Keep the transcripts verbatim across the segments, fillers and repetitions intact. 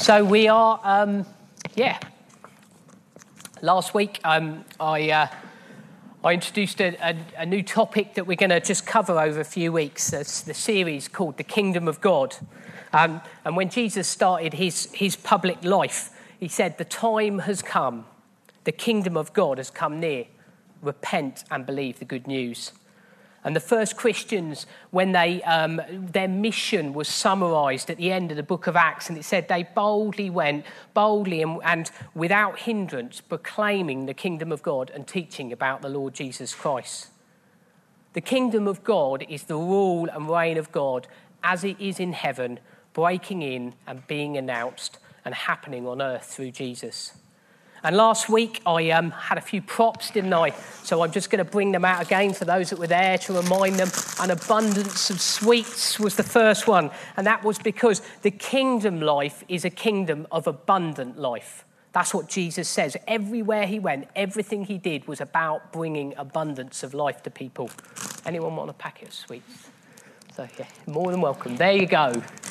So we are, um, yeah. Last week, um, I uh, I introduced a, a, a new topic that we're going to just cover over a few weeks. It's the series called The Kingdom of God. Um, and when Jesus started his, his public life, he said, the time has come. The kingdom of God has come near. Repent and believe the good news. And the first Christians, when they um, their mission was summarised at the end of the book of Acts, and it said they boldly went, boldly and, and without hindrance, proclaiming the kingdom of God and teaching about the Lord Jesus Christ. The kingdom of God is the rule and reign of God as it is in heaven, breaking in and being announced and happening on earth through Jesus. And last week I um, had a few props, didn't I? So I'm just going to bring them out again for those that were there to remind them. An abundance of sweets was the first one. And that was because the kingdom life is a kingdom of abundant life. That's what Jesus says. Everywhere he went, everything he did was about bringing abundance of life to people. Anyone want a packet of sweets? So yeah, more than welcome. There you go.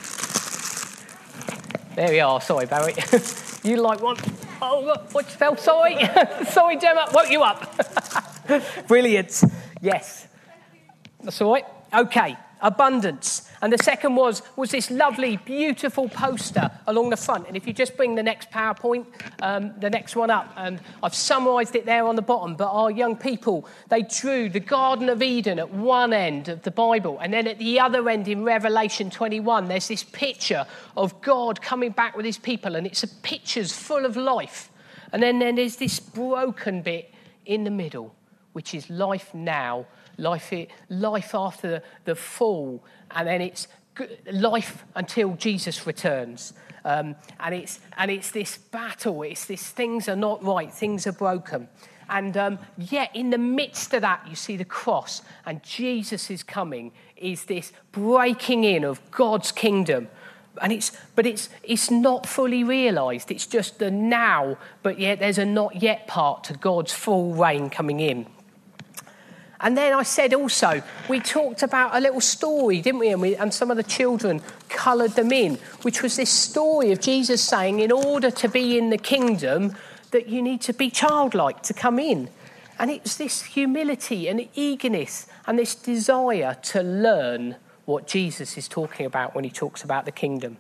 There we are. Sorry, Barry. You like one? Oh, look, what you felt? Sorry. Sorry, Gemma. Woke you up. Brilliant. Yes. That's all right. Okay. Abundance. And the second was, was this lovely, beautiful poster along the front. And if you just bring the next PowerPoint, um, the next one up, and I've summarised it there on the bottom, but our young people, they drew the Garden of Eden at one end of the Bible. And then at the other end in Revelation twenty-one, there's this picture of God coming back with his people. And it's a pictures full of life. And then, then there's this broken bit in the middle, which is life now. Life, life after the, the fall, and then it's life until Jesus returns. Um, and it's and it's this battle. It's this things are not right, things are broken, and um, yet in the midst of that, you see the cross, and Jesus is coming. Is this breaking in of God's kingdom? And it's but it's it's not fully realised. It's just the now, but yet there's a not yet part to God's full reign coming in. And then I said also, we talked about a little story, didn't we? And, we, and some of the children coloured them in, which was this story of Jesus saying, in order to be in the kingdom, that you need to be childlike to come in. And it was this humility and eagerness and this desire to learn what Jesus is talking about when he talks about the kingdom.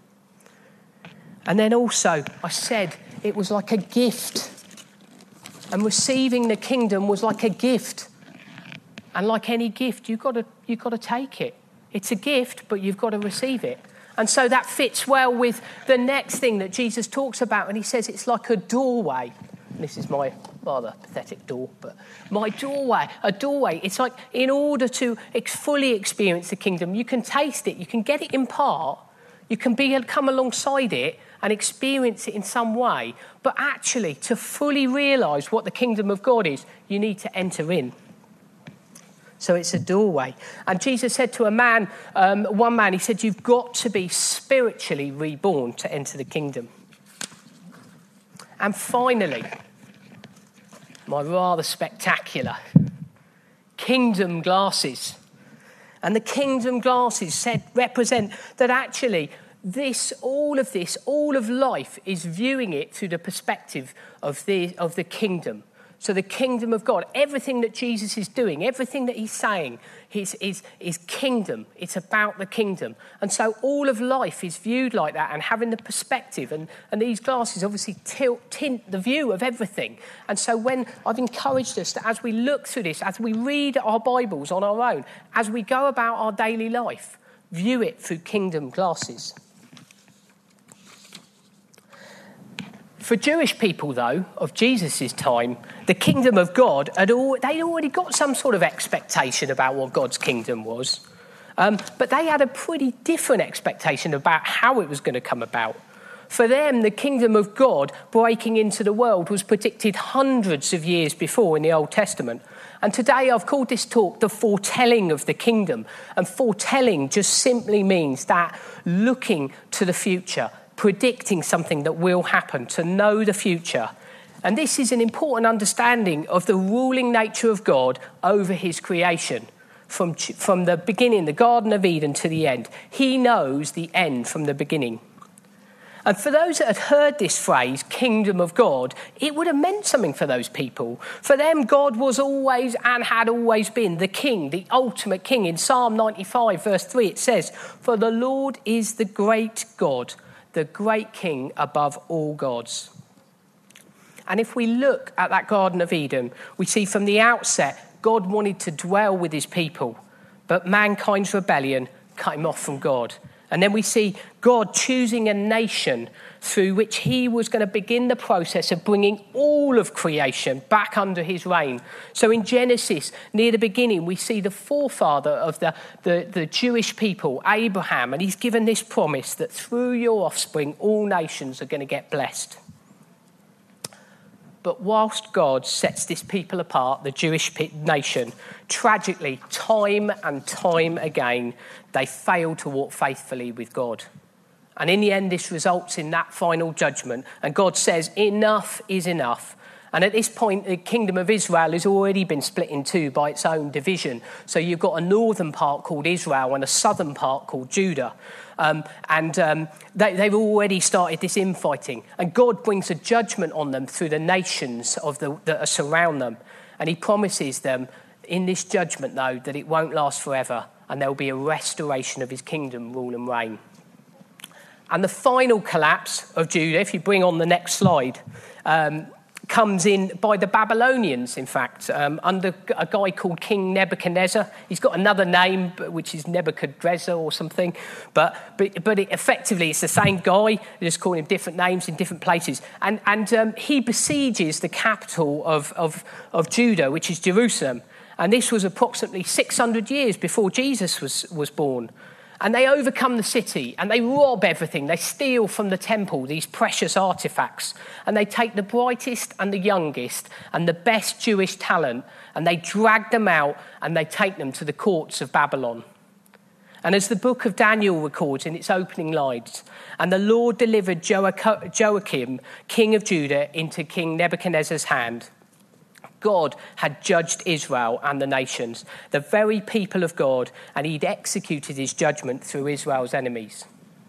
And then also, I said, it was like a gift. And receiving the kingdom was like a gift. And like any gift, you've got to you've got to take it. It's a gift, but you've got to receive it. And so that fits well with the next thing that Jesus talks about. And he says it's like a doorway. And this is my rather pathetic door, but my doorway, a doorway. It's like in order to ex- fully experience the kingdom, you can taste it. You can get it in part. You can be come alongside it and experience it in some way. But actually, to fully realise what the kingdom of God is, you need to enter in. So it's a doorway. And Jesus said to a man, um, one man, he said, you've got to be spiritually reborn to enter the kingdom. And finally, my rather spectacular kingdom glasses. And the kingdom glasses said represent that actually this, all of this, all of life is viewing it through the perspective of the of the kingdom. So the kingdom of God, everything that Jesus is doing, everything that he's saying is, is, is kingdom. It's about the kingdom. And so all of life is viewed like that and having the perspective. And, and these glasses obviously tilt, tint the view of everything. And so when I've encouraged us that as we look through this, as we read our Bibles on our own, as we go about our daily life, view it through kingdom glasses. For Jewish people, though, of Jesus' time, the kingdom of God, had all, they'd already got some sort of expectation about what God's kingdom was. Um, but they had a pretty different expectation about how it was going to come about. For them, the kingdom of God breaking into the world was predicted hundreds of years before in the Old Testament. And today I've called this talk the foretelling of the kingdom. And foretelling just simply means that looking to the future, predicting something that will happen, to know the future. And this is an important understanding of the ruling nature of God over his creation. From, from the beginning, the Garden of Eden, to the end. He knows the end from the beginning. And for those that had heard this phrase, kingdom of God, it would have meant something for those people. For them, God was always and had always been the king, the ultimate king. In Psalm ninety-five, verse three, it says, "For the Lord is the great God, the great king above all gods." And if we look at that Garden of Eden, we see from the outset, God wanted to dwell with his people, but mankind's rebellion cut him off from God. And then we see God choosing a nation through which he was going to begin the process of bringing all of creation back under his reign. So in Genesis, near the beginning, we see the forefather of the, the, the Jewish people, Abraham, and he's given this promise that through your offspring, all nations are going to get blessed. But whilst God sets this people apart, the Jewish nation, tragically, time and time again, they fail to walk faithfully with God. And in the end, this results in that final judgment. And God says, enough is enough. And at this point, the kingdom of Israel has already been split in two by its own division. So you've got a northern part called Israel and a southern part called Judah. Um, and um, they, they've already started this infighting. And God brings a judgment on them through the nations of the, that surround them. And he promises them in this judgment, though, that it won't last forever. And there will be a restoration of his kingdom, rule and reign. And the final collapse of Judah, if you bring on the next slide, um, comes in by the Babylonians, in fact, um, under a guy called King Nebuchadnezzar. He's got another name, which is Nebuchadrezzar or something, but but, but it, effectively it's the same guy. They just call him different names in different places. And and um, he besieges the capital of, of, of Judah, which is Jerusalem. And this was approximately six hundred years before Jesus was, was born. And they overcome the city and they rob everything. They steal from the temple these precious artifacts. And they take the brightest and the youngest and the best Jewish talent and they drag them out and they take them to the courts of Babylon. And as the book of Daniel records in its opening lines, and the Lord delivered Joachim, king of Judah, into King Nebuchadnezzar's hand. God had judged Israel and the nations, the very people of God, and he'd executed his judgment through Israel's enemies.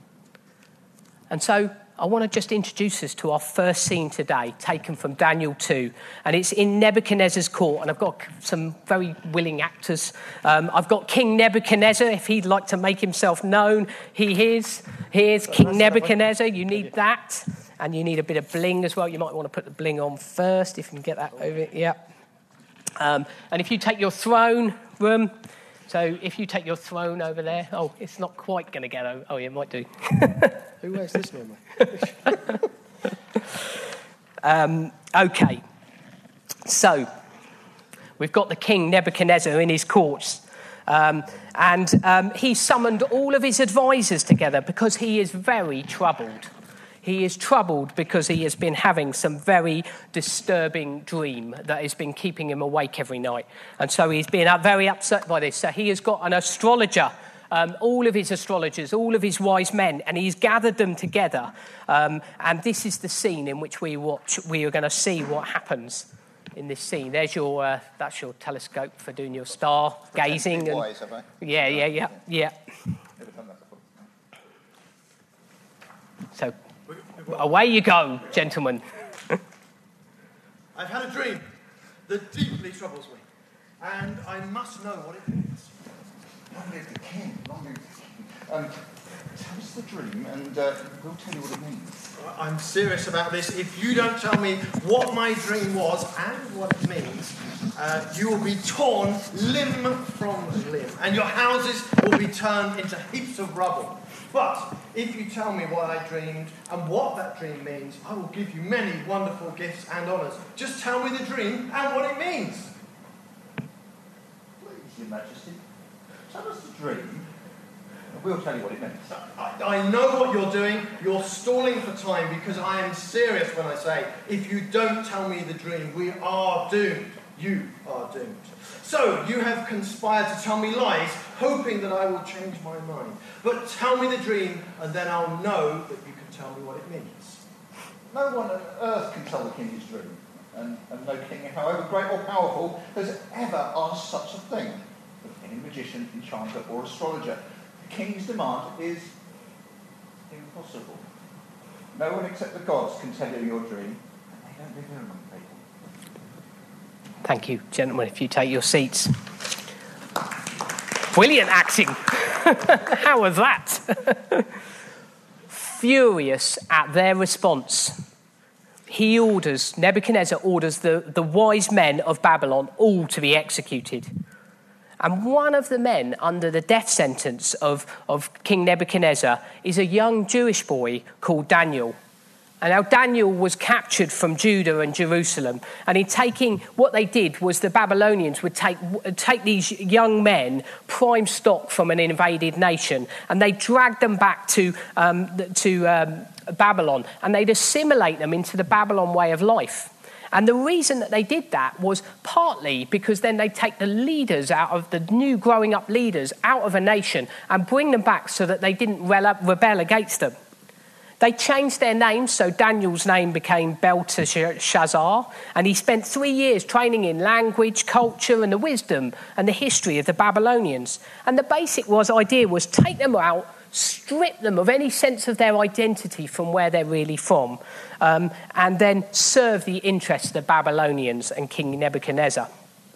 And so I want to just introduce us to our first scene today, taken from Daniel two. And it's in Nebuchadnezzar's court. And I've got some very willing actors. Um, I've got King Nebuchadnezzar, if he'd like to make himself known. He is. Here's King Nebuchadnezzar. You need that. And you need a bit of bling as well. You might want to put the bling on first, if you can get that over. Yeah. Um, and if you take your throne room, so if you take your throne over there, oh, it's not quite going to get over. Oh, yeah, it might do. Who wears this normally? um, okay. So we've got the king Nebuchadnezzar in his courts. Um, and um, he summoned all of his advisors together because he is very troubled. He is troubled because he has been having some very disturbing dream that has been keeping him awake every night. And so he's been very upset by this. So he has got an astrologer, um, all of his astrologers, all of his wise men, and he's gathered them together. Um, and this is the scene in which we watch. We are going to see what happens in this scene. There's your, uh, that's your telescope for doing your star gazing. And, wise, have I? Yeah, yeah, yeah, yeah. So away you go, gentlemen. I've had a dream that deeply troubles me, and I must know what it means. Long live the king, long live the king. Um, tell us the dream, and uh, we'll tell you what it means. I'm serious about this. If you don't tell me what my dream was and what it means, uh, you will be torn limb from limb, and your houses will be turned into heaps of rubble. But if you tell me what I dreamed and what that dream means, I will give you many wonderful gifts and honours. Just tell me the dream and what it means. Please, Your Majesty, tell us the dream, and we'll tell you what it means. I, I know what you're doing. You're stalling for time because I am serious when I say, if you don't tell me the dream, we are doomed. You are doomed. So, you have conspired to tell me lies, hoping that I will change my mind. But tell me the dream, and then I'll know that you can tell me what it means. No one on earth can tell the king his dream, and, and no king, however great or powerful, has ever asked such a thing of any magician, enchanter, or astrologer. The king's demand is impossible. No one except the gods can tell you your dream, and they don't live here among people. Thank you, gentlemen, if you take your seats. Brilliant acting. How was that? Furious at their response, he orders, Nebuchadnezzar orders the, the wise men of Babylon all to be executed. And one of the men under the death sentence of, of King Nebuchadnezzar is a young Jewish boy called Daniel. And now Daniel was captured from Judah and Jerusalem. And in taking, what they did was the Babylonians would take, take these young men, prime stock from an invaded nation, and they dragged them back to, um, to um, Babylon, and they'd assimilate them into the Babylon way of life. And the reason that they did that was partly because then they'd take the leaders out of the new growing up leaders out of a nation and bring them back so that they didn't rebel against them. They changed their names, so Daniel's name became Belteshazzar, and he spent three years training in language, culture, and the wisdom and the history of the Babylonians. And the basic was idea was take them out, strip them of any sense of their identity from where they're really from, um, and then serve the interests of the Babylonians and King Nebuchadnezzar.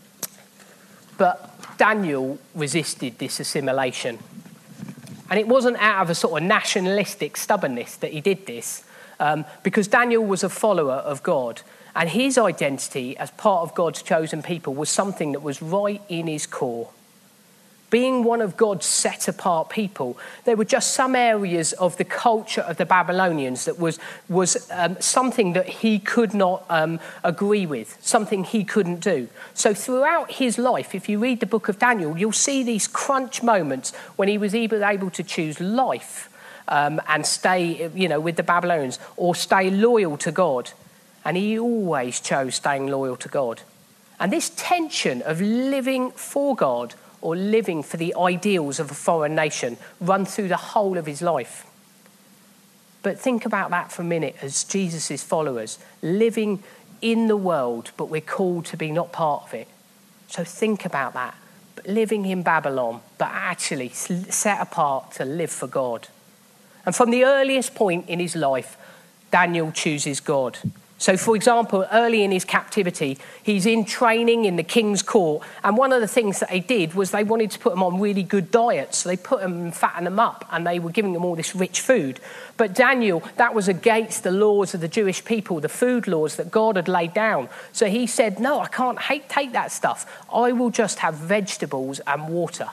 But Daniel resisted this assimilation. And it wasn't out of a sort of nationalistic stubbornness that he did this, um, because Daniel was a follower of God. And his identity as part of God's chosen people was something that was right in his core. Being one of God's set-apart people, there were just some areas of the culture of the Babylonians that was, was um, something that he could not um, agree with, something he couldn't do. So throughout his life, if you read the book of Daniel, you'll see these crunch moments when he was either able to choose life um, and stay, you know, with the Babylonians, or stay loyal to God. And he always chose staying loyal to God. And this tension of living for God or living for the ideals of a foreign nation run through the whole of his life. But think about that for a minute as Jesus' followers, living in the world, but we're called to be not part of it. So think about that. Living in Babylon, but actually set apart to live for God. And from the earliest point in his life, Daniel chooses God. So, for example, early in his captivity, he's in training in the king's court. And one of the things that they did was they wanted to put him on really good diets. So they put him and fattened him up, and they were giving him all this rich food. But Daniel, that was against the laws of the Jewish people, the food laws that God had laid down. So he said, no, I can't take that stuff. I will just have vegetables and water.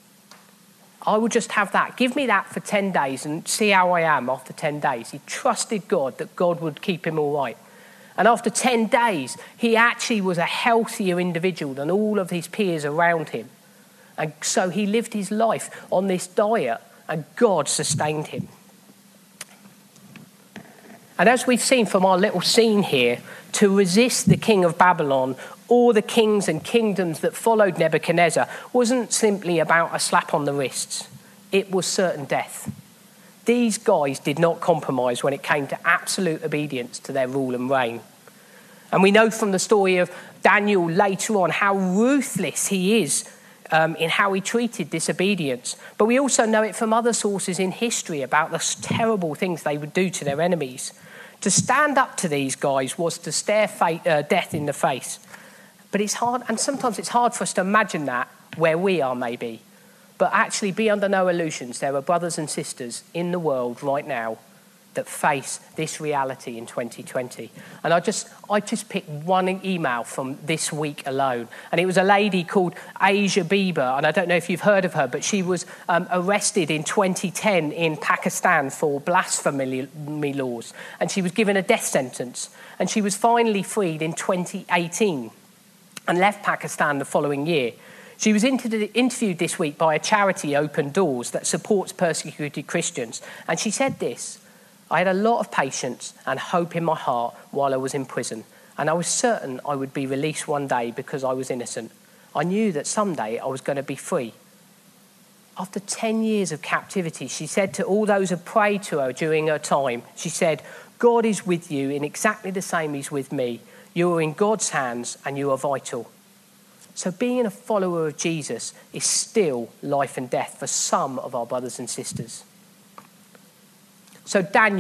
I will just have that. Give me that for ten days and see how I am after ten days. He trusted God that God would keep him all right. And after ten days, he actually was a healthier individual than all of his peers around him. And so he lived his life on this diet, and God sustained him. And as we've seen from our little scene here, to resist the king of Babylon or the kings and kingdoms that followed Nebuchadnezzar wasn't simply about a slap on the wrists. It was certain death. These guys did not compromise when it came to absolute obedience to their rule and reign. And we know from the story of Daniel later on how ruthless he is um, in how he treated disobedience. But we also know it from other sources in history about the terrible things they would do to their enemies. To stand up to these guys was to stare fate, uh, death in the face. But it's hard, and sometimes it's hard for us to imagine that where we are maybe. But actually be under no illusions. There are brothers and sisters in the world right now that face this reality in twenty twenty. And I just I just picked one email from this week alone. And it was a lady called Asia Bieber. And I don't know if you've heard of her, but she was um, arrested in twenty ten in Pakistan for blasphemy laws. And she was given a death sentence. And she was finally freed in twenty eighteen and left Pakistan the following year. She was interviewed this week by a charity, Open Doors, that supports persecuted Christians. And she said this: I had a lot of patience and hope in my heart while I was in prison. And I was certain I would be released one day because I was innocent. I knew that someday I was going to be free. After ten years of captivity, she said to all those who prayed to her during her time, she said, God is with you in exactly the same He's with me. You are in God's hands and you are vital. So being a follower of Jesus is still life and death for some of our brothers and sisters. So Daniel,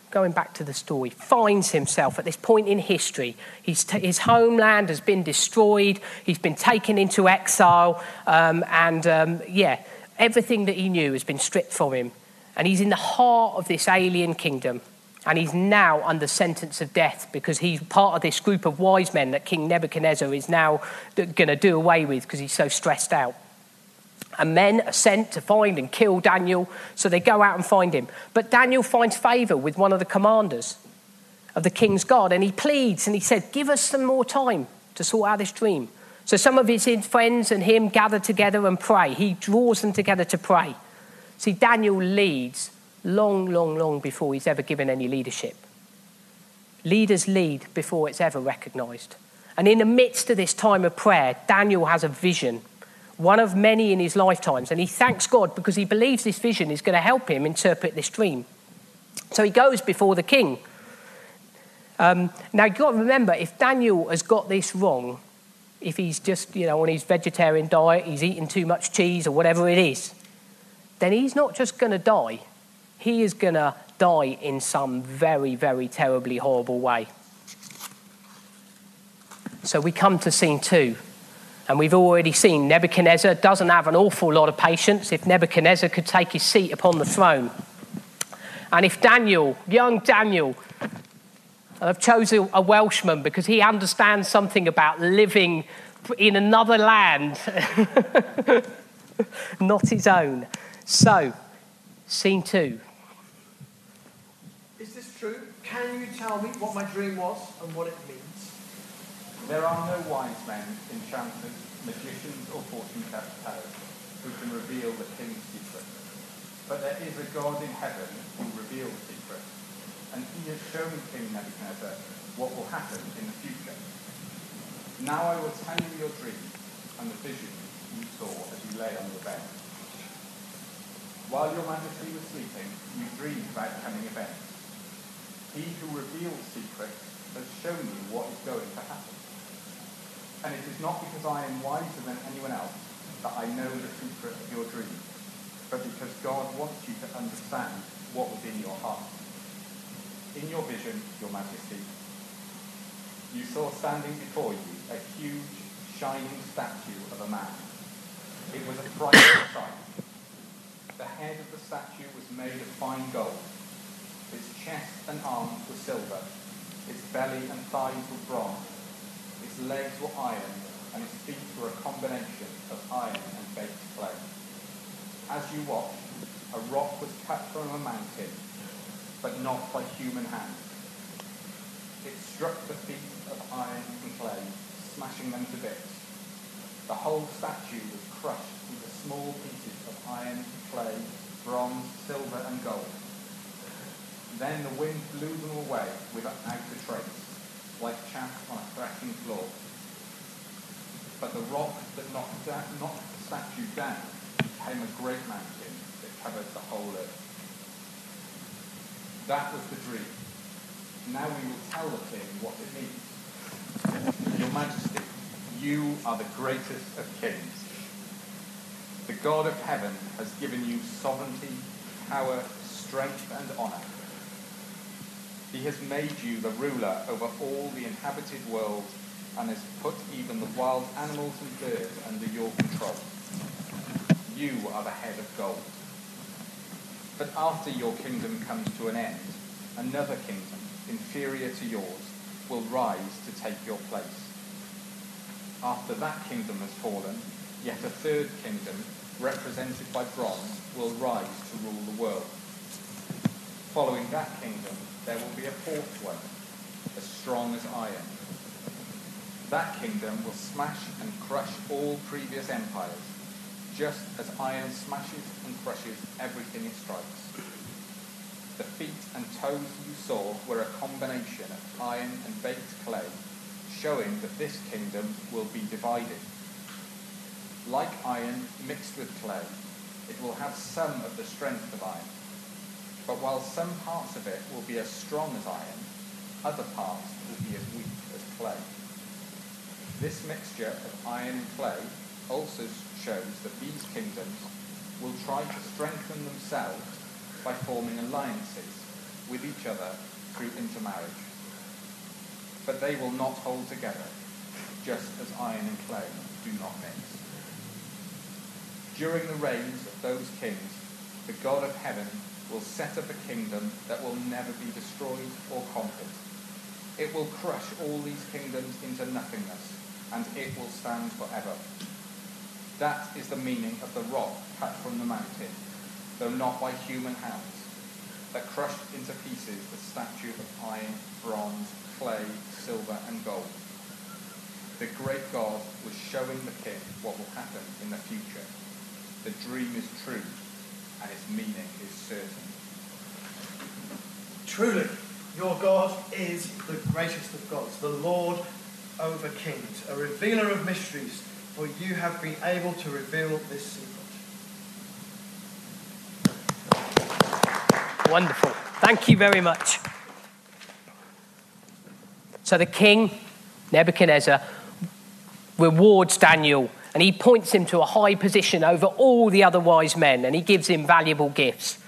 going back to the story, finds himself at this point in history. He's t- his homeland has been destroyed. He's been taken into exile. Um, and, um, yeah, everything that he knew has been stripped from him. And he's in the heart of this alien kingdom. And he's now under sentence of death because he's part of this group of wise men that King Nebuchadnezzar is now going to do away with because he's so stressed out. And men are sent to find and kill Daniel, so they go out and find him. But Daniel finds favour with one of the commanders of the king's guard, and he pleads and he said, give us some more time to sort out this dream. So some of his friends and him gather together and pray. He draws them together to pray. See, Daniel leads long, long, long before he's ever given any leadership. Leaders lead before it's ever recognised. And in the midst of this time of prayer, Daniel has a vision, one of many in his lifetimes, and he thanks God because he believes this vision is going to help him interpret this dream. So he goes before the king. Um, now, you've got to remember, if Daniel has got this wrong, if he's just, you know, on his vegetarian diet, he's eating too much cheese or whatever it is, then he's not just going to die. He is going to die in some very, very terribly horrible way. So we come to scene two. And we've already seen Nebuchadnezzar doesn't have an awful lot of patience if Nebuchadnezzar could take his seat upon the throne. And if Daniel, young Daniel, I've chosen a Welshman because he understands something about living in another land, not his own. So, scene two. Is this true? Can you tell me what my dream was and what it means? There are no wise men, enchanters, magicians, or fortune tellers who can reveal the king's secret. But there is a God in heaven who reveals secrets, and he has shown King Nebuchadnezzar what will happen in the future. Now I will tell you your dream and the vision you saw as you lay on your bed. While your majesty was sleeping, you dreamed about coming events. He who reveals secrets has shown you what is going to happen. And it is not because I am wiser than anyone else that I know the secret of your dream, but because God wants you to understand what was in your heart. In your vision, your majesty, you saw standing before you a huge, shining statue of a man. It was a frightful sight. The head of the statue was made of fine gold. Its chest and arms were silver. Its belly and thighs were bronze. Its legs were iron, and its feet were a combination of iron and baked clay. As you watched, a rock was cut from a mountain, but not by human hands. It struck the feet of iron and clay, smashing them to bits. The whole statue was crushed into small pieces of iron, clay, bronze, silver, and gold. Then the wind blew them away without a trace, like chaff on a threshing floor. But the rock that knocked, down, knocked the statue down became a great mountain that covered the whole earth. That was the dream. Now we will tell the king what it means. Your Majesty, you are the greatest of kings. The God of heaven has given you sovereignty, power, strength, and honour. He has made you the ruler over all the inhabited world and has put even the wild animals and birds under your control. You are the head of gold. But after your kingdom comes to an end, another kingdom, inferior to yours, will rise to take your place. After that kingdom has fallen, yet a third kingdom, represented by bronze, will rise to rule the world. Following that kingdom, there will be a fourth one, as strong as iron. That kingdom will smash and crush all previous empires, just as iron smashes and crushes everything it strikes. The feet and toes you saw were a combination of iron and baked clay, showing that this kingdom will be divided. Like iron mixed with clay, it will have some of the strength of iron. But while some parts of it will be as strong as iron, other parts will be as weak as clay. This mixture of iron and clay also shows that these kingdoms will try to strengthen themselves by forming alliances, with each other through intermarriage. But they will not hold together, just as iron and clay do not mix. During the reigns of those kings, the God of heaven will set up a kingdom that will never be destroyed or conquered. It will crush all these kingdoms into nothingness, and it will stand forever. That is the meaning of the rock cut from the mountain, though not by human hands, that crushed into pieces the statue of iron, bronze, clay, silver, and gold. The great God was showing the king what will happen in the future. The dream is true, and its meaning is certain. Truly, your God is the greatest of gods, the Lord over kings, a revealer of mysteries, for you have been able to reveal this secret. Wonderful. Thank you very much. So the king, Nebuchadnezzar, rewards Daniel, and he points him to a high position over all the other wise men, and he gives him valuable gifts.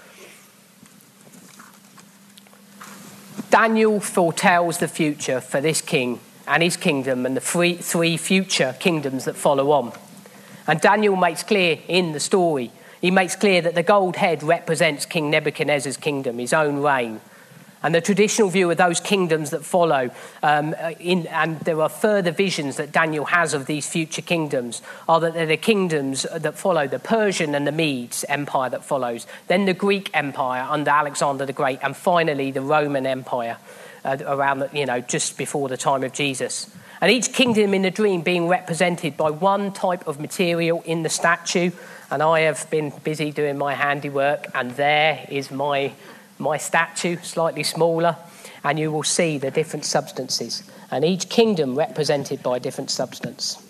Daniel foretells the future for this king and his kingdom and the three, three future kingdoms that follow on. And Daniel makes clear in the story, he makes clear that the gold head represents King Nebuchadnezzar's kingdom, his own reign. And the traditional view of those kingdoms that follow, um, in, and there are further visions that Daniel has of these future kingdoms, are that they're the kingdoms that follow the Persian and the Medes empire that follows, then the Greek empire under Alexander the Great, and finally the Roman Empire uh, around, you know, just before the time of Jesus. And each kingdom in the dream being represented by one type of material in the statue. And I have been busy doing my handiwork, and there is my my statue, slightly smaller, and you will see the different substances, and each kingdom represented by a different substance.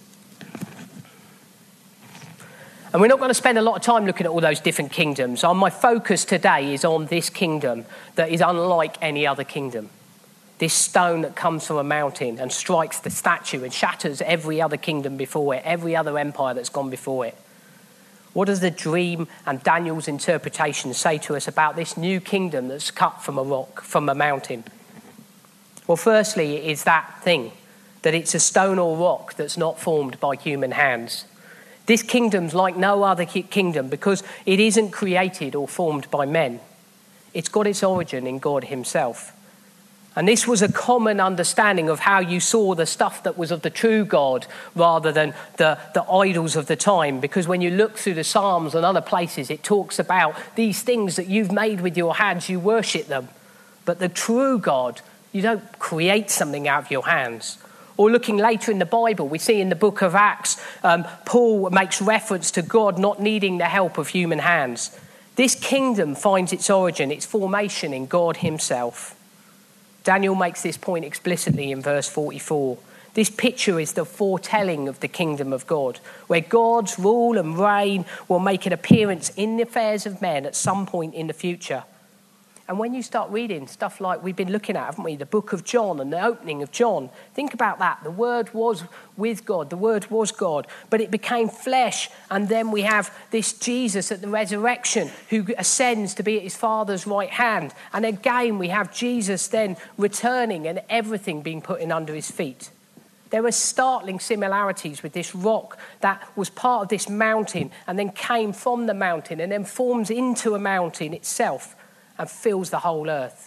And we're not going to spend a lot of time looking at all those different kingdoms. My focus today is on this kingdom that is unlike any other kingdom. This stone that comes from a mountain and strikes the statue and shatters every other kingdom before it, every other empire that's gone before it. What does the dream and Daniel's interpretation say to us about this new kingdom that's cut from a rock, from a mountain? Well, firstly, it is that thing, that it's a stone or rock that's not formed by human hands. This kingdom's like no other kingdom because it isn't created or formed by men. It's got its origin in God himself. And this was a common understanding of how you saw the stuff that was of the true God rather than the, the idols of the time. Because when you look through the Psalms and other places, it talks about these things that you've made with your hands, you worship them. But the true God, you don't create something out of your hands. Or looking later in the Bible, we see in the book of Acts, um, Paul makes reference to God not needing the help of human hands. This kingdom finds its origin, its formation in God himself. Daniel makes this point explicitly in verse forty-four. This picture is the foretelling of the kingdom of God, where God's rule and reign will make an appearance in the affairs of men at some point in the future. And when you start reading stuff like we've been looking at, haven't we, the book of John and the opening of John, think about that. The Word was with God, the Word was God, but it became flesh. And then we have this Jesus at the resurrection who ascends to be at his Father's right hand. And again, we have Jesus then returning and everything being put in under his feet. There are startling similarities with this rock that was part of this mountain and then came from the mountain and then forms into a mountain itself and fills the whole earth.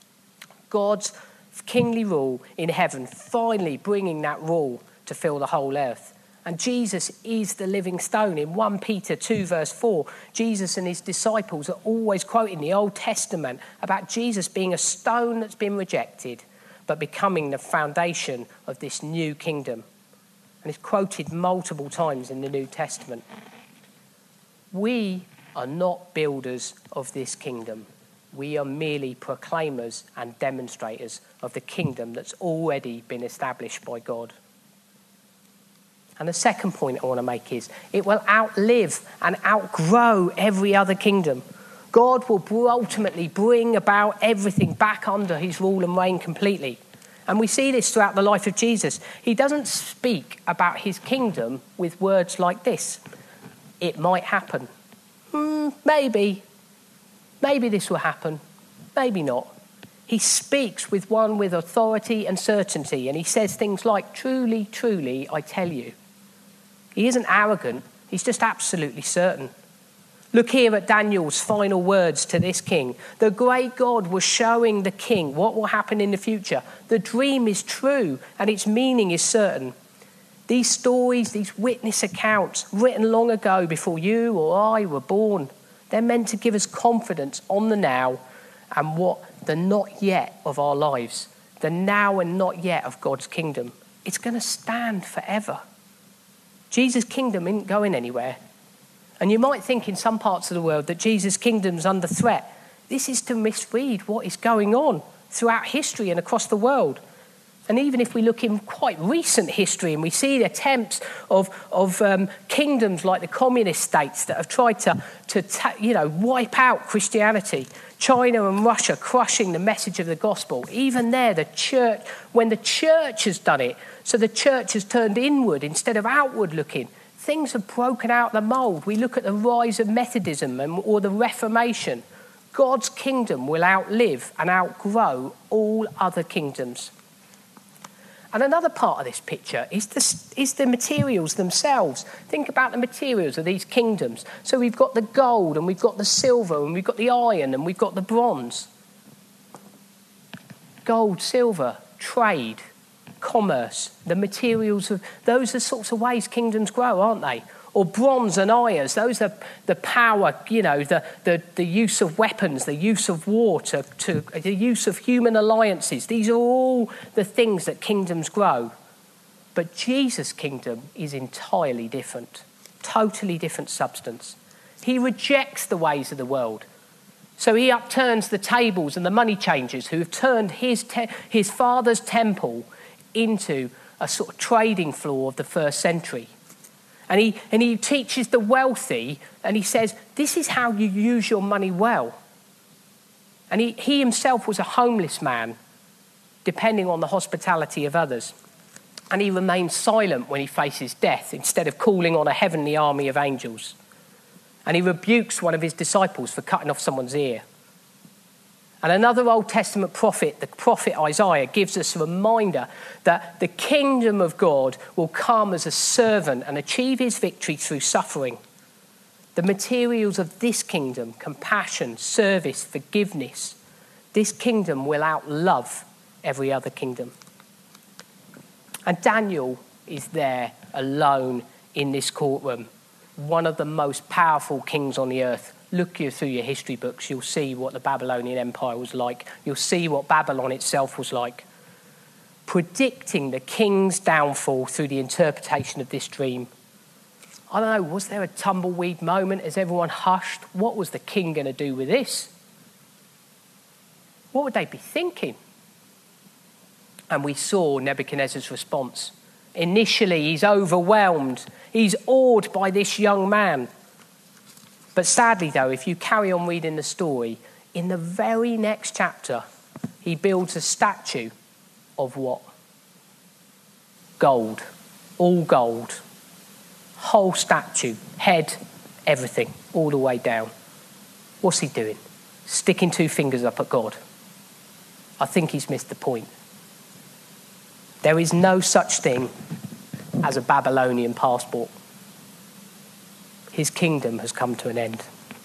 God's kingly rule in heaven, finally bringing that rule to fill the whole earth. And Jesus is the living stone. In First Peter two verse four, Jesus and his disciples are always quoting the Old Testament about Jesus being a stone that's been rejected, but becoming the foundation of this new kingdom. And it's quoted multiple times in the New Testament. We are not builders of this kingdom. We are merely proclaimers and demonstrators of the kingdom that's already been established by God. And the second point I want to make is it will outlive and outgrow every other kingdom. God will ultimately bring about everything back under his rule and reign completely. And we see this throughout the life of Jesus. He doesn't speak about his kingdom with words like this. It might happen. Hmm, maybe. Maybe this will happen, maybe not. He speaks with one with authority and certainty, and he says things like, truly, truly, I tell you. He isn't arrogant, he's just absolutely certain. Look here at Daniel's final words to this king. The great God was showing the king what will happen in the future. The dream is true and its meaning is certain. These stories, these witness accounts written long ago before you or I were born, they're meant to give us confidence on the now and what the not yet of our lives, the now and not yet of God's kingdom. It's going to stand forever. Jesus' kingdom isn't going anywhere. And you might think in some parts of the world that Jesus' kingdom's under threat. This is to misread what is going on throughout history and across the world. And even if we look in quite recent history and we see the attempts of, of um, kingdoms like the communist states that have tried to, to ta- you know, wipe out Christianity, China and Russia crushing the message of the gospel, even there, the church, when the church has done it, so the church has turned inward instead of outward looking, things have broken out the mould. We look at the rise of Methodism and, or the Reformation. God's kingdom will outlive and outgrow all other kingdoms. And another part of this picture is the, is the materials themselves. Think about the materials of these kingdoms. So we've got the gold, and we've got the silver, and we've got the iron, and we've got the bronze. Gold, silver, trade, commerce, the materials of those are sorts of ways kingdoms grow, aren't they? Or bronze and iron, those are the power, you know, the, the, the use of weapons, the use of war, to, to, the use of human alliances. These are all the things that kingdoms grow. But Jesus' kingdom is entirely different, totally different substance. He rejects the ways of the world. So he upturns the tables and the money changers who have turned his, te- his father's temple into a sort of trading floor of the first century. And he, and he teaches the wealthy, and he says, this is how you use your money well. And he, he himself was a homeless man, depending on the hospitality of others. And he remains silent when he faces death, instead of calling on a heavenly army of angels. And he rebukes one of his disciples for cutting off someone's ear. And another Old Testament prophet, the prophet Isaiah, gives us a reminder that the kingdom of God will come as a servant and achieve his victory through suffering. The materials of this kingdom, compassion, service, forgiveness, this kingdom will outlove every other kingdom. And Daniel is there alone in this courtroom, one of the most powerful kings on the earth. Look you through your history books, you'll see what the Babylonian Empire was like. You'll see what Babylon itself was like. Predicting the king's downfall through the interpretation of this dream. I don't know, was there a tumbleweed moment as everyone hushed? What was the king going to do with this? What would they be thinking? And we saw Nebuchadnezzar's response. Initially, he's overwhelmed. He's awed by this young man. But sadly, though, if you carry on reading the story, in the very next chapter, he builds a statue of what? Gold. All gold. Whole statue. Head, everything, all the way down. What's he doing? Sticking two fingers up at God. I think he's missed the point. There is no such thing as a Babylonian passport. His kingdom has come to an end.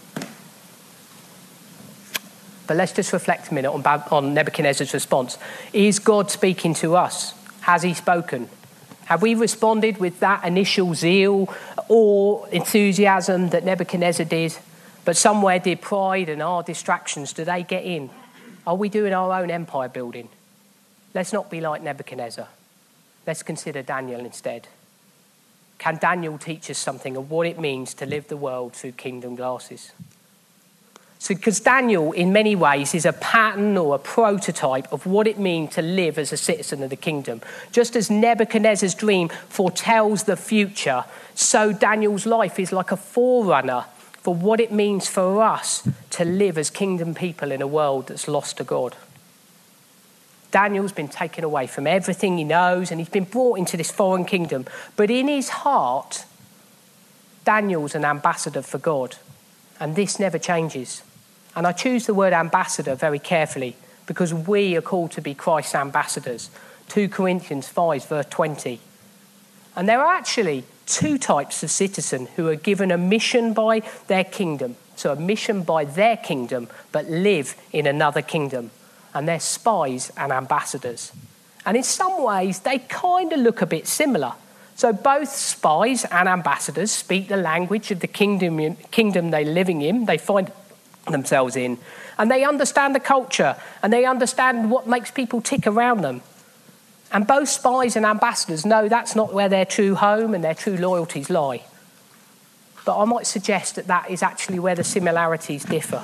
But let's just reflect a minute on, Bab- on Nebuchadnezzar's response. Is God speaking to us? Has he spoken? Have we responded with that initial zeal or enthusiasm that Nebuchadnezzar did? But somewhere did pride and our distractions, do they get in? Are we doing our own empire building? Let's not be like Nebuchadnezzar. Let's consider Daniel instead. Can Daniel teach us something of what it means to live the world through kingdom glasses? So, because Daniel, in many ways, is a pattern or a prototype of what it means to live as a citizen of the kingdom. Just as Nebuchadnezzar's dream foretells the future, so Daniel's life is like a forerunner for what it means for us to live as kingdom people in a world that's lost to God. Daniel's been taken away from everything he knows and he's been brought into this foreign kingdom. But in his heart, Daniel's an ambassador for God. And this never changes. And I choose the word ambassador very carefully because we are called to be Christ's ambassadors. Second Corinthians five, verse twenty. And there are actually two types of citizen who are given a mission by their kingdom. So a mission by their kingdom, but live in another kingdom. And they're spies and ambassadors. And in some ways, they kind of look a bit similar. So both spies and ambassadors speak the language of the kingdom, kingdom they're living in, they find themselves in. And they understand the culture, and they understand what makes people tick around them. And both spies and ambassadors know that's not where their true home and their true loyalties lie. But I might suggest that that is actually where the similarities differ.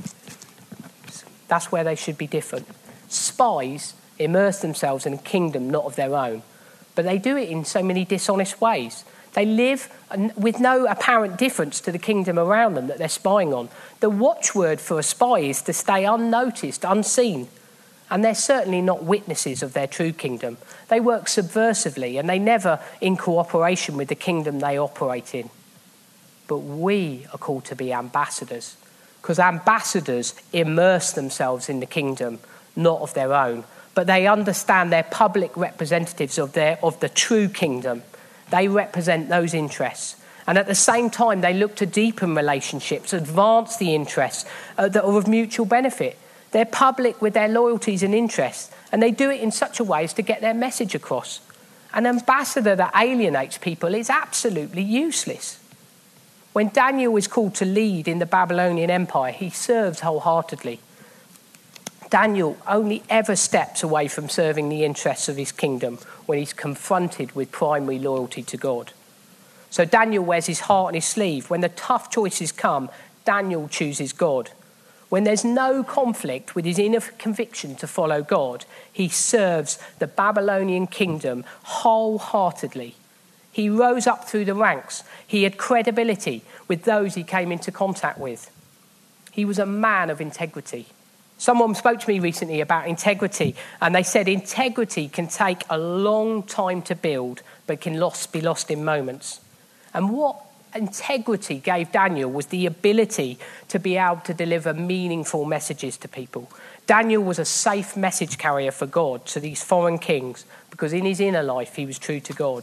That's where they should be different. Spies immerse themselves in a kingdom not of their own, but they do it in so many dishonest ways. They live with no apparent difference to the kingdom around them that they're spying on. The watchword for a spy is to stay unnoticed, unseen. And they're certainly not witnesses of their true kingdom. They work subversively, and they never in cooperation with the kingdom they operate in. But we are called to be ambassadors, because ambassadors immerse themselves in the kingdom, not of their own. But they understand they're public representatives of, their, of the true kingdom. They represent those interests. And at the same time, they look to deepen relationships, advance the interests uh, that are of mutual benefit. They're public with their loyalties and interests, and they do it in such a way as to get their message across. An ambassador that alienates people is absolutely useless. When Daniel is called to lead in the Babylonian Empire, he serves wholeheartedly. Daniel only ever steps away from serving the interests of his kingdom when he's confronted with primary loyalty to God. So Daniel wears his heart on his sleeve. When the tough choices come, Daniel chooses God. When there's no conflict with his inner conviction to follow God, he serves the Babylonian kingdom wholeheartedly. He rose up through the ranks. He had credibility with those he came into contact with. He was a man of integrity. Someone spoke to me recently about integrity, and they said integrity can take a long time to build, but can lost, be lost in moments. And what integrity gave Daniel was the ability to be able to deliver meaningful messages to people. Daniel was a safe message carrier for God to these foreign kings, because in his inner life he was true to God.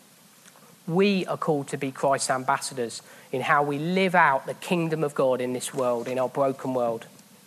We are called to be Christ's ambassadors in how we live out the kingdom of God in this world, in our broken world.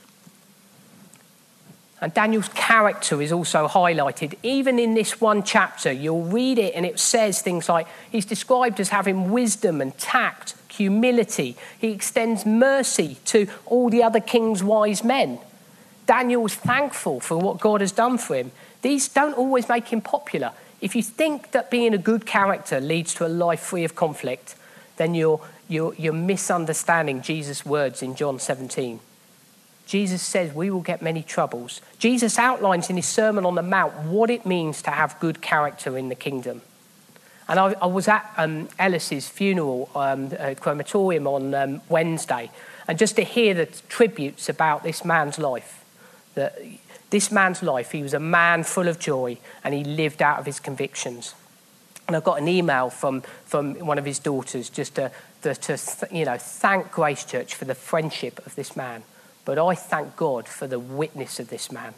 And Daniel's character is also highlighted. Even in this one chapter, you'll read it and it says things like he's described as having wisdom and tact, humility. He extends mercy to all the other king's wise men. Daniel was thankful for what God has done for him. These don't always make him popular. If you think that being a good character leads to a life free of conflict, then you're, you're, you're misunderstanding Jesus' words in John seventeen. Jesus says we will get many troubles. Jesus outlines in his Sermon on the Mount what it means to have good character in the kingdom. And I, I was at um, Ellis's funeral um, uh, crematorium on um, Wednesday, and just to hear the tributes about this man's life, that this man's life, he was a man full of joy, and he lived out of his convictions. And I got an email from, from one of his daughters just to, to, to you know, thank Grace Church for the friendship of this man. But I thank God for the witness of this man.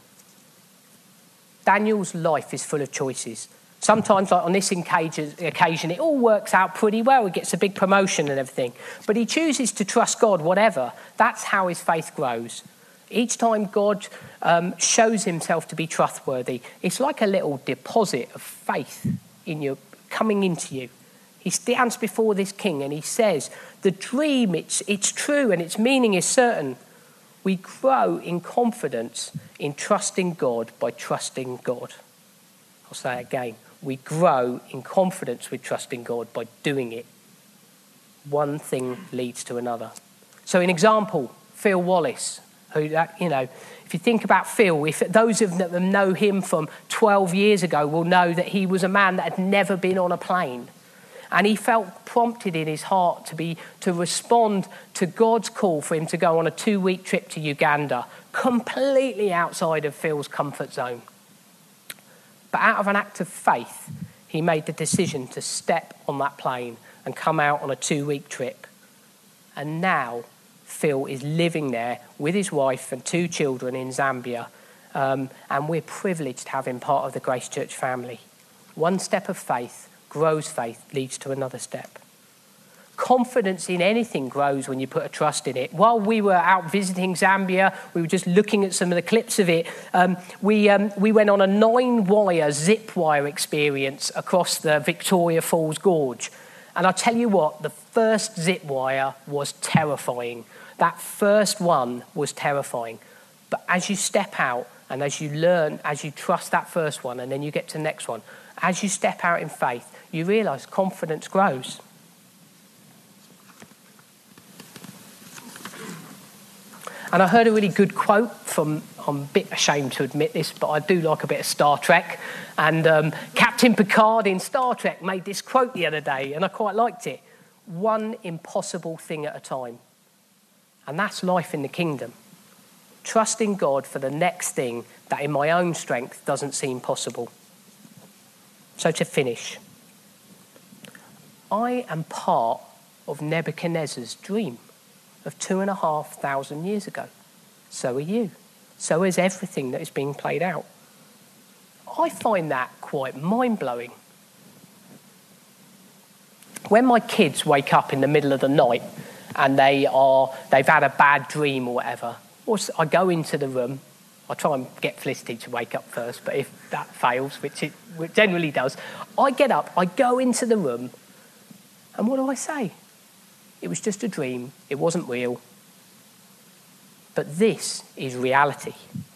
Daniel's life is full of choices. Sometimes, like on this occasion, it all works out pretty well. He gets a big promotion and everything. But he chooses to trust God, whatever. That's how his faith grows. Each time God um, shows himself to be trustworthy, it's like a little deposit of faith in you, coming into you. He stands before this king and he says, the dream, it's, it's true and its meaning is certain. We grow in confidence in trusting God by trusting God. I'll say it again. We grow in confidence with trusting God by doing it. One thing leads to another. So an example, Phil Wallace, who, you know, if you think about Phil, if those of them that know him from twelve years ago will know that he was a man that had never been on a plane. And he felt prompted in his heart to be to respond to God's call for him to go on a two-week trip to Uganda, completely outside of Phil's comfort zone. But out of an act of faith, he made the decision to step on that plane and come out on a two-week trip. And now Phil is living there with his wife and two children in Zambia, Um, and we're privileged having part of the Grace Church family. One step of faith grows faith, leads to another step. Confidence in anything grows when you put a trust in it. While we were out visiting Zambia, we were just looking at some of the clips of it. Um, we um, we went on a nine-wire zip wire experience across the Victoria Falls Gorge. And I tell you what, the first zip wire was terrifying. That first one was terrifying. But as you step out and as you learn, as you trust that first one, and then you get to the next one, as you step out in faith, you realise confidence grows. And I heard a really good quote from, I'm a bit ashamed to admit this, but I do like a bit of Star Trek. And um, Captain Picard in Star Trek made this quote the other day, and I quite liked it. One impossible thing at a time. And that's life in the kingdom. Trusting God for the next thing that in my own strength doesn't seem possible. So to finish, I am part of Nebuchadnezzar's dream of two and a half thousand years ago. So are you. So is everything that is being played out. I find that quite mind-blowing. When my kids wake up in the middle of the night and they are, they've had a bad dream or whatever, or I go into the room, I try and get Felicity to wake up first, but if that fails, which it generally does, I get up, I go into the room, and what do I say? It was just a dream. It wasn't real. But this is reality.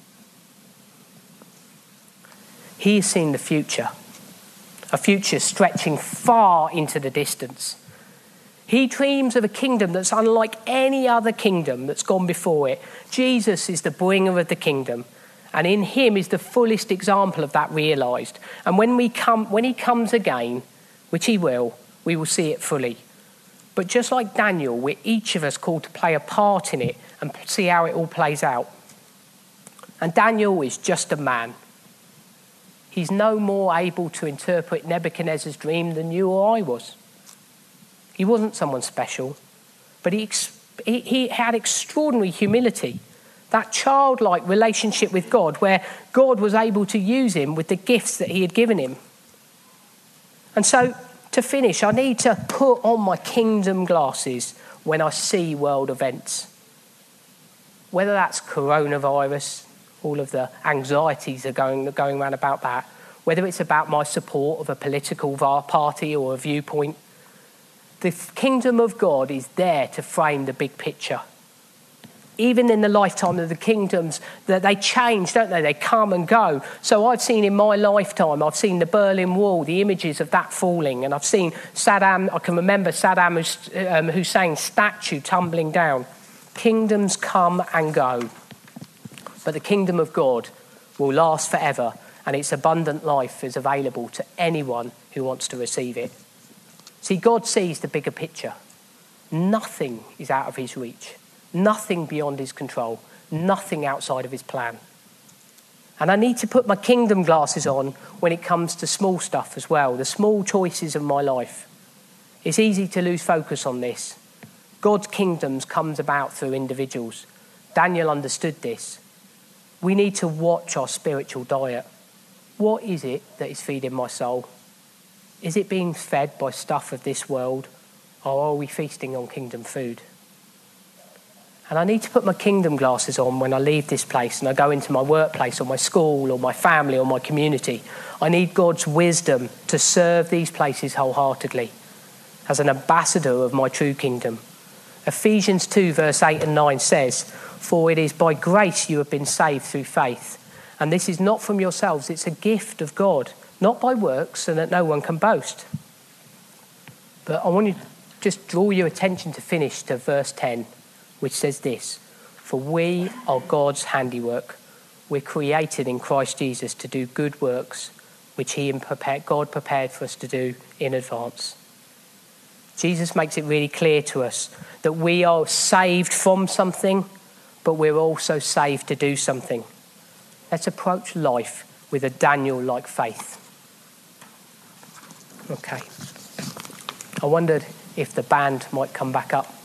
He has seen the future, a future stretching far into the distance. He dreams of a kingdom that's unlike any other kingdom that's gone before it. Jesus is the bringer of the kingdom, and in him is the fullest example of that realised. And when we come, when he comes again, which he will, we will see it fully. But just like Daniel, we're each of us called to play a part in it and see how it all plays out. And Daniel is just a man. He's no more able to interpret Nebuchadnezzar's dream than you or I was. He wasn't someone special, but he, he, he had extraordinary humility, that childlike relationship with God where God was able to use him with the gifts that he had given him. And so, to finish, I need to put on my kingdom glasses when I see world events. Whether that's coronavirus, all of the anxieties are going, going around about that, whether it's about my support of a political party or a viewpoint, the kingdom of God is there to frame the big picture. Even in the lifetime of the kingdoms, that they change, don't they? They come and go. So I've seen in my lifetime, I've seen the Berlin Wall, the images of that falling, and I've seen Saddam, I can remember Saddam Hussein's statue tumbling down. Kingdoms come and go, but the kingdom of God will last forever, and its abundant life is available to anyone who wants to receive it. See, God sees the bigger picture. Nothing is out of his reach. Nothing beyond his control. Nothing outside of his plan. And I need to put my kingdom glasses on when it comes to small stuff as well, the small choices of my life. It's easy to lose focus on this. God's kingdoms comes about through individuals. Daniel understood this. We need to watch our spiritual diet. What is it that is feeding my soul? Is it being fed by stuff of this world, or are we feasting on kingdom food? And I need to put my kingdom glasses on when I leave this place and I go into my workplace or my school or my family or my community. I need God's wisdom to serve these places wholeheartedly as an ambassador of my true kingdom. Ephesians two verse eight and nine says, "For it is by grace you have been saved through faith. And this is not from yourselves, it's a gift of God, not by works, so that no one can boast." But I want to just draw your attention to finish to verse ten, which says this: "For we are God's handiwork. We're created in Christ Jesus to do good works, which he and prepared, God prepared for us to do in advance." Jesus makes it really clear to us that we are saved from something, but we're also saved to do something. Let's approach life with a Daniel-like faith. Okay. I wondered if the band might come back up.